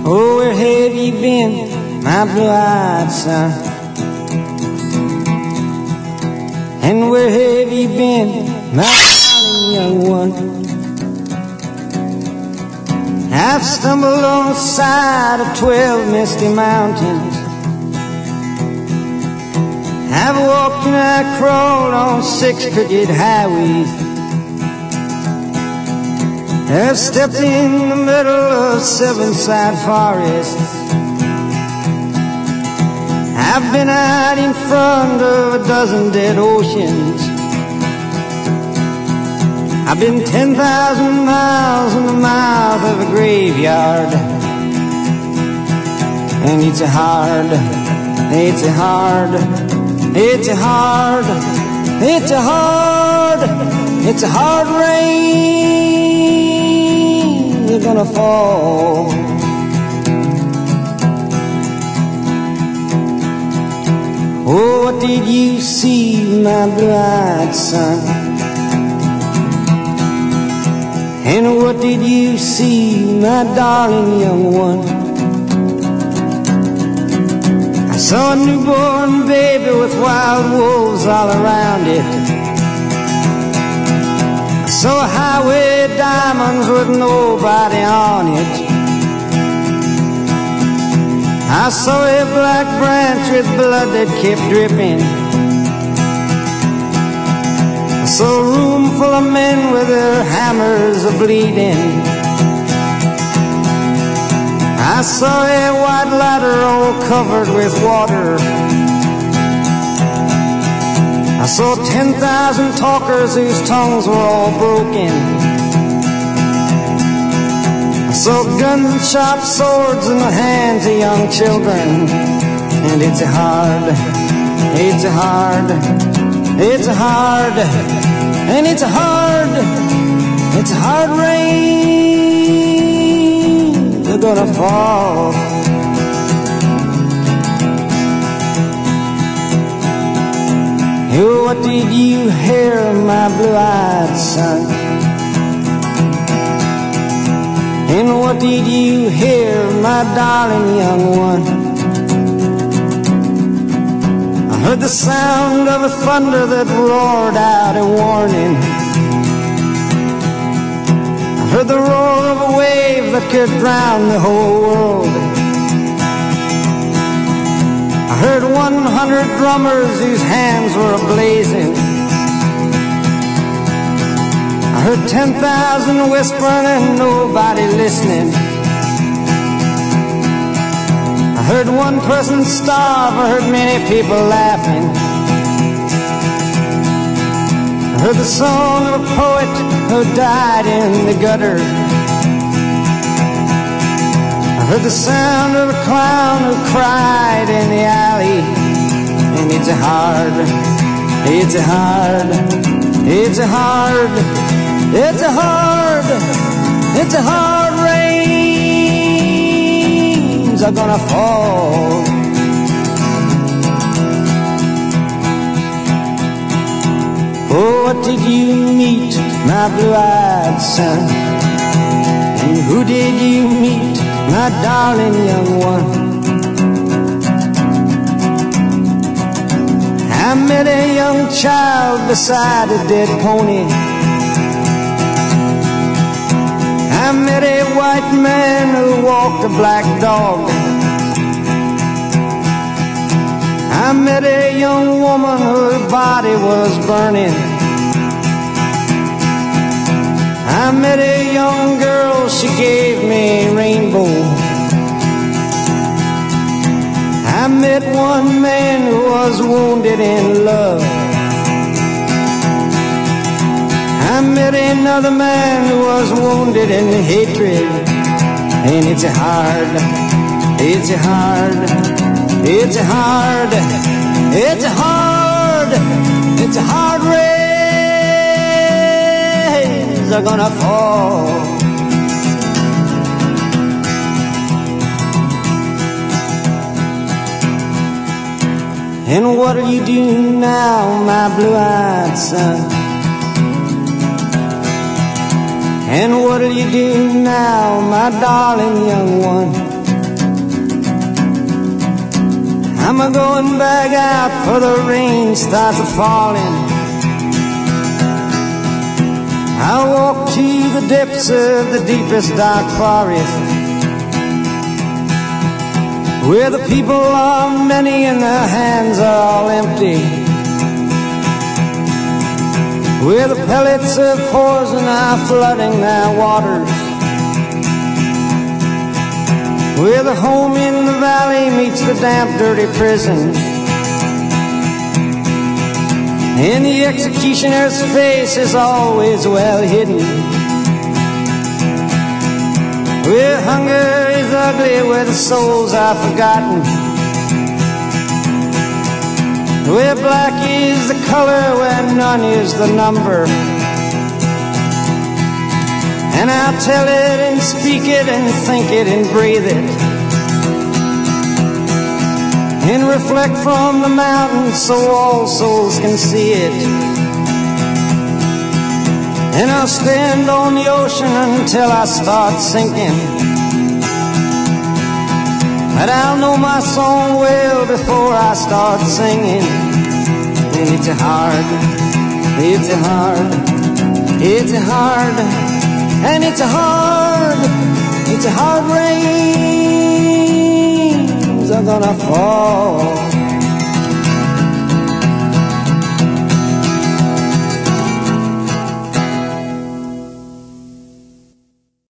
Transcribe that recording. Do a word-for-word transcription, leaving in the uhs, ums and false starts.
Oh, where have you been, my blue-eyed son? And where have you been, my darling young one? I've stumbled on the side of twelve misty mountains. I've walked and I crawled on six crooked highways. I've stepped in the middle of seven side forests. I've been out in front of a dozen dead oceans. I've been ten thousand miles in the mouth of a graveyard. And it's a hard, it's a hard, it's a hard, it's a hard, it's a hard rain you're gonna fall. Oh, what did you see, my blue-eyed son? And what did you see, my darling young one? I saw a newborn baby with wild wolves all around it. I saw a highway of diamonds with nobody on it. I saw a black branch with blood that kept dripping. I saw a room full of men with their hammers a-bleeding. I saw a white ladder all covered with water. I saw ten thousand talkers whose tongues were all broken. I saw guns and sharp swords in the hands of young children. And it's a hard, it's a hard, it's a hard, and it's a hard, it's a hard rain you're gonna fall. Oh, what did you hear, my blue-eyed son? And what did you hear, my darling young one? I heard the sound of a thunder that roared out a warning. I heard the roar of a wave that could drown the whole world. I heard one hundred drummers whose hands were ablazing. I heard ten thousand whispering and nobody listening. I heard one person starve, I heard many people laughing. I heard the song of a poet who died in the gutter. I heard the sound of a clown who cried in the alley. And it's a hard, it's a hard, it's a hard, it's a hard, it's a hard rains are gonna fall. Oh, what did you meet, my blue-eyed son? And who did you meet, my darling young one? I met a young child beside a dead pony. I met a white man who walked a black dog. I met a young woman whose body was burning. I met a young girl, she gave me a rainbow. I met one man who was wounded in love. I met another man who was wounded in hatred. And it's a hard, it's a hard, it's a hard, it's a hard, it's a hard rains are gonna fall. And what'll you do now, my blue-eyed son? And what'll you do now, my darling young one? I'm a going back out for the rain starts a falling. I'll walk to the depths of the deepest dark forest, where the people are many and their hands are all empty, where the pellets of poison are flooding their waters, where the home in the valley meets the damp, dirty prison, and the executioner's face is always well hidden, where hunger is ugly, where the souls are forgotten, where black is the color, where none is the number. And I'll tell it and speak it and think it and breathe it, and reflect from the mountains so all souls can see it. And I'll stand on the ocean until I start sinking, but I'll know my song well before I start singing. And it's a hard, it's a hard, it's a hard, and it's a hard, it's a hard rains are gonna fall.